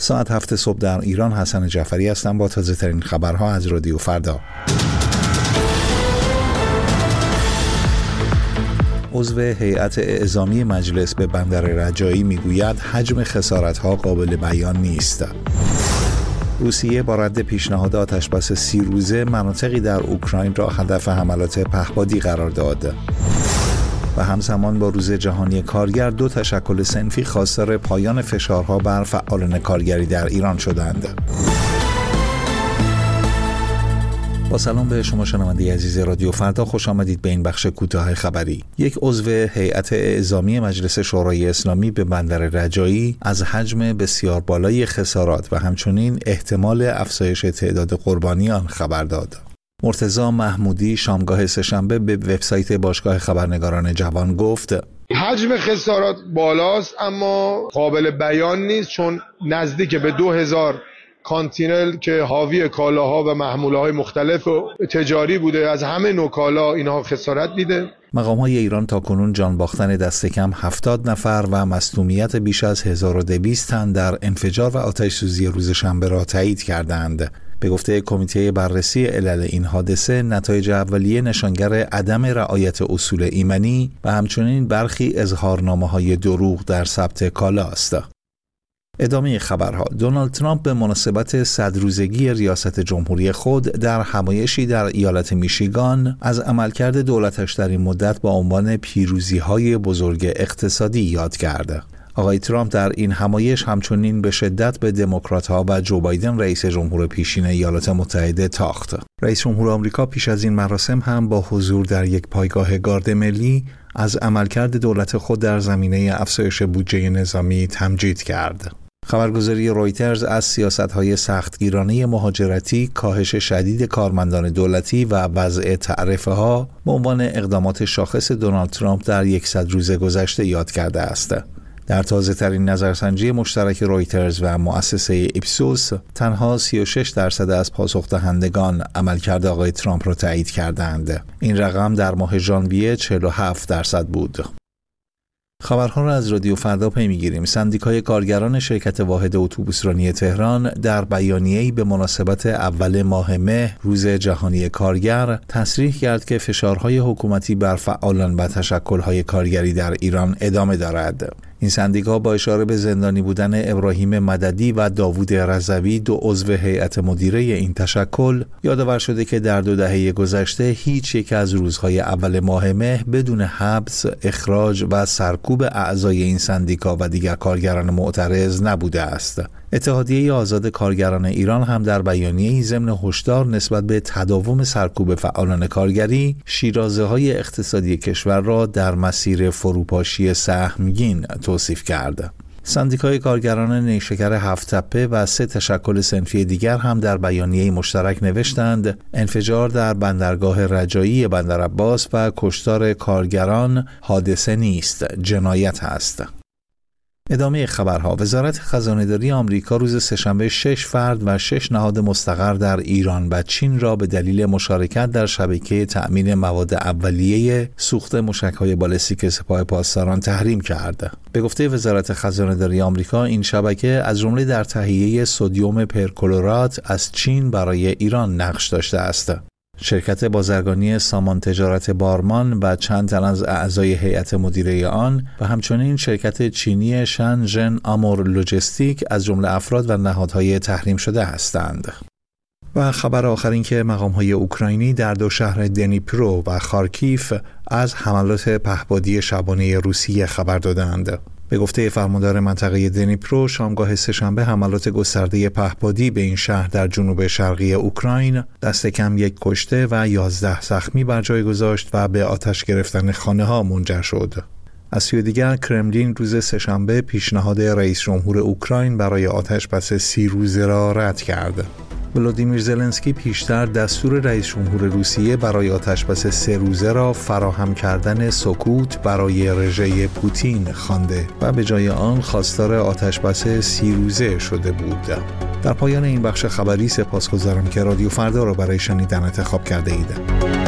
ساعت 7 صبح در ایران. حسن جعفری هستم با تازه ترین خبرها از رادیو فردا. عضو هیئت اعزامی مجلس به بندر رجایی میگوید حجم خسارت‌ها قابل بیان نیست. روسیه با رد پیشنهاد آتشبس 30 روزه مناطقی در اوکراین را هدف حملات پهپادی قرار داد. و همزمان با روز جهانی کارگر 2 تشکل صنفی خواستار پایان فشارها بر فعالان کارگری در ایران شدند. با سلام به شما شنونده عزیز رادیو فردا، خوش آمدید به این بخش کوتاه خبری. یک عضو هیئت اعزامی مجلس شورای اسلامی به بندر رجایی از حجم بسیار بالای خسارات و همچنین احتمال افزایش تعداد قربانیان خبر داد. مرتضی محمودی شامگاه سه‌شنبه به وبسایت باشگاه خبرنگاران جوان گفت: حجم خسارات بالاست اما قابل بیان نیست، چون نزدیک به 2000 کانتینر که حاوی کالاها و محموله‌های مختلف و تجاری بوده، از همه نوع کالا اینها خسارت دیده. مقام‌های ایران تاکنون جان باختن دست کم 70 نفر و مصدومیت بیش از 1200 تن در انفجار و آتش‌سوزی روز شنبه را تایید کردند. به گفته کمیته بررسی علل این حادثه، نتایج اولیه نشانگر عدم رعایت اصول ایمنی و همچنین برخی اظهارنامه‌های دروغ در ثبت کالا است. ادامه خبرها. دونالد ترامپ به مناسبت 100 روزگی ریاست جمهوری خود در همایشی در ایالت میشیگان از عملکرد دولتش در این مدت با عنوان پیروزی‌های بزرگ اقتصادی یاد کرد. آقای ترامپ در این همایش همچنین به شدت به دموکرات‌ها و جو بایدن رئیس جمهور پیشین ایالات متحده تاخت. رئیس جمهور آمریکا پیش از این مراسم هم با حضور در یک پایگاه گارد ملی از عملکرد دولت خود در زمینه افزایش بودجه نظامی تمجید کرد. خبرگزاری رویترز از سیاست‌های سختگیرانه مهاجرتی، کاهش شدید کارمندان دولتی و وضع تعرفه‌ها به عنوان اقدامات شاخص دونالد ترامپ در 100 روز گذشته یاد کرده است. در تازه‌ترین نظرسنجی مشترک رویترز و مؤسسه ایپسوس، تنها 36% از پاسخ‌دهندگان عملکرد آقای ترامپ را تایید کردند. این رقم در ماه ژانویه 47% بود. خبرها را از رادیو فردا پی می‌گیریم. سندیکای کارگران شرکت واحد اتوبوسرانی تهران در بیانیه‌ای به مناسبت اول ماه مه روز جهانی کارگر تصریح کرد که فشارهای حکومتی بر فعالان و تشکل‌های کارگری در ایران ادامه دارد. این سندیکا با اشاره به زندانی بودن ابراهیم مددی و داوود رضوی، 2 عضو هیئت مدیره این تشکل، یادآور شده که در 2 دهه گذشته هیچ یک از روزهای اول ماه مه بدون حبس، اخراج و سرکوب اعضای این سندیکا و دیگر کارگران معترض نبوده است. اتحادیه آزاد کارگران ایران هم در بیانیه‌ای ضمن هشدار نسبت به تداوم سرکوب فعالان کارگری، شیرازه‌های اقتصادی کشور را در مسیر فروپاشی سهمگین توصیف کرد. سندیکای کارگران نیشکر 7 تپه و 3 تشکل صنفی دیگر هم در بیانیه مشترک نوشتند: انفجار در بندرگاه رجایی بندر عباس و کشتار کارگران حادثه نیست، جنایت است. ادامه خبرها. وزارت خزانه‌داری آمریکا روز سه‌شنبه 6 فرد و 6 نهاد مستقر در ایران و چین را به دلیل مشارکت در شبکه تأمین مواد اولیه سوخت موشک‌های بالستیک سپاه پاسداران تحریم کرد. به گفته وزارت خزانه‌داری آمریکا، این شبکه از جمله در تهیه سدیم پرکلورات از چین برای ایران نقش داشته است. شرکت بازرگانی سامان تجارت بارمان و چند تن از اعضای هیئت مدیره آن و همچنین شرکت چینی شنژن آمور لوجستیک از جمله افراد و نهادهای تحریم شده هستند. و خبر آخر این که مقام‌های اوکراینی در 2 شهر دنیپرو و خارکیف از حملات پهپادی شبانه روسیه خبر دادند. به گفته فرماندار منطقه دنیپرو، شامگاه سه‌شنبه حملات گسترده پهپادی به این شهر در جنوب شرقی اوکراین دست کم 1 کشته و 11 زخمی بر جای گذاشت و به آتش گرفتن خانه‌ها منجر شد. از سوی دیگر، کرملین روز سه‌شنبه پیشنهاد رئیس جمهور اوکراین برای آتشبس 30 روزه را رد کرد. ولادیمیر زلنسکی پیشتر دستور رئیس جمهور روسیه برای آتشبس 3 روزه را فراهم کردن سکوت برای رژه پوتین خوانده و به جای آن خواستار آتشبس 30 روزه شده بود. در پایان این بخش خبری سپاسگزارم که رادیو فردا را برای شنیدن انتخاب کرده اید.